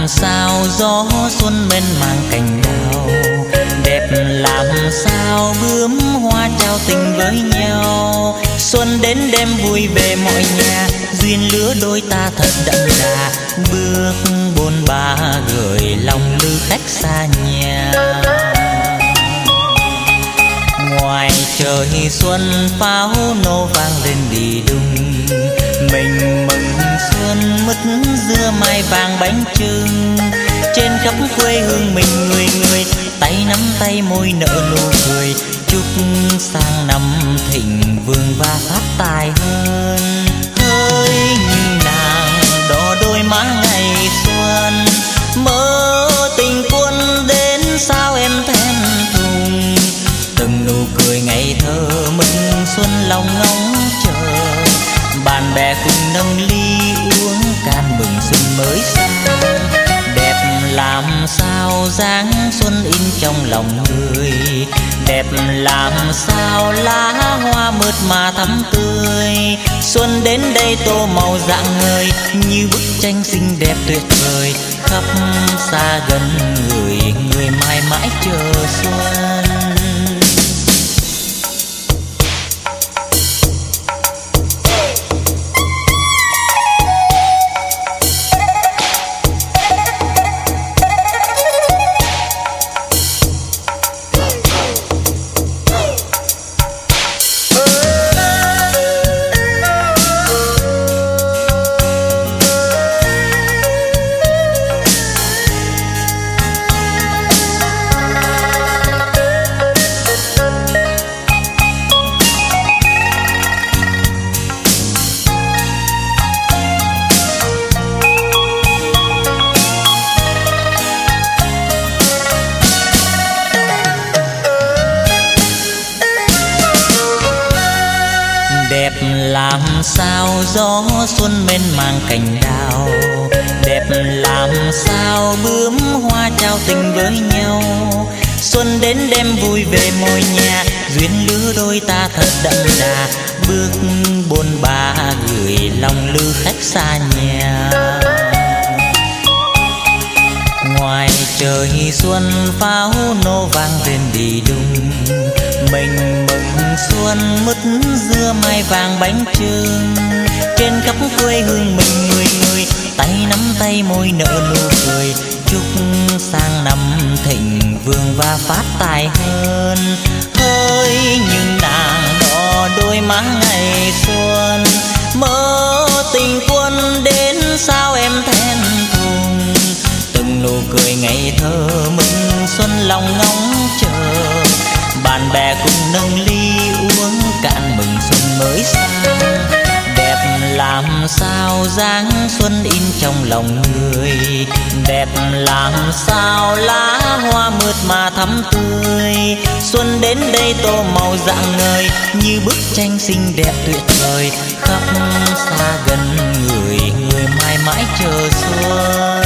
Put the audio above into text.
sao gió xuân bên mang cành đào, đẹp làm sao bướm hoa trao tình với nhau. Xuân đến đêm vui về mọi nhà, duyên lứa đôi ta thật đậm đà, bước bôn ba gửi lòng lư khách xa nhà. Ngoài trời xuân pháo nổ vang lên đi đùng, mình mừng xuân mứt dưa mai vàng bánh chưng. Trên khắp quê hương mình người người, tay nắm tay môi nở nụ cười, chúc sang năm thịnh vượng và phát tài hơn. Hỡi như nàng đỏ đôi má ngày xuân, mơ tình quân đến sao em thẹn thùng. Từng nụ cười ngày thơ mừng xuân lòng ngóng chờ, bạn bè cùng nâng ly uống can mừng xuân mới sang. Đẹp làm sao dáng xuân in trong lòng người, đẹp làm sao lá hoa mượt mà thắm tươi. Xuân đến đây tô màu rạng ngời, như bức tranh xinh đẹp tuyệt vời, khắp xa gần người mãi mãi chờ xuân. Đẹp làm sao gió xuân bên mang cành đào, đẹp làm sao bướm hoa trao tình với nhau. Xuân đến đêm vui về mọi nhà, duyên lứa đôi ta thật đậm đà, bước bôn ba gửi lòng lư khách xa nhà. Ngoài trời xuân pháo nổ vang lên đi đùng, mình mừng xuân mứt dưa mai vàng bánh chưng. Trên khắp quê hương mình người người, tay nắm tay môi nở nụ cười, chúc sang năm thịnh vượng và phát tài hơn. Hỡi những nàng đỏ đôi má ngày xuân, mơ tình quân đến sao em thẹn thùng. Từng nụ cười ngày thơ mừng xuân lòng ngóng chờ, bạn bè cùng nâng ly uống cạn mừng xuân mới sang. Đẹp làm sao dáng xuân in trong lòng người, đẹp làm sao lá hoa mượt mà thắm tươi. Xuân đến đây tô màu rạng ngời, như bức tranh xinh đẹp tuyệt vời, khắp xa gần người mãi mãi chờ xuân.